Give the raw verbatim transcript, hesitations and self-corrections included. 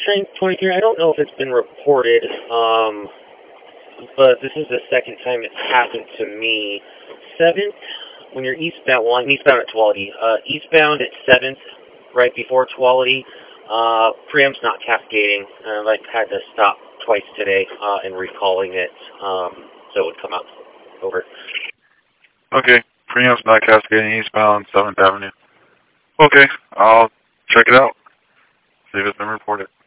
Train twenty-three, I don't know if it's been reported, um, but this is the second time it's happened to me. seventh, when you're eastbound, well, I'm eastbound at Tuolity, uh, eastbound at seventh, right before Tuolity, uh, preamp's not cascading. Uh, I've had to stop twice today, uh, and recalling it, um, so it would come out. Over. Okay, preamp's not cascading eastbound seventh Avenue. Okay, I'll check it out. See if it's been reported.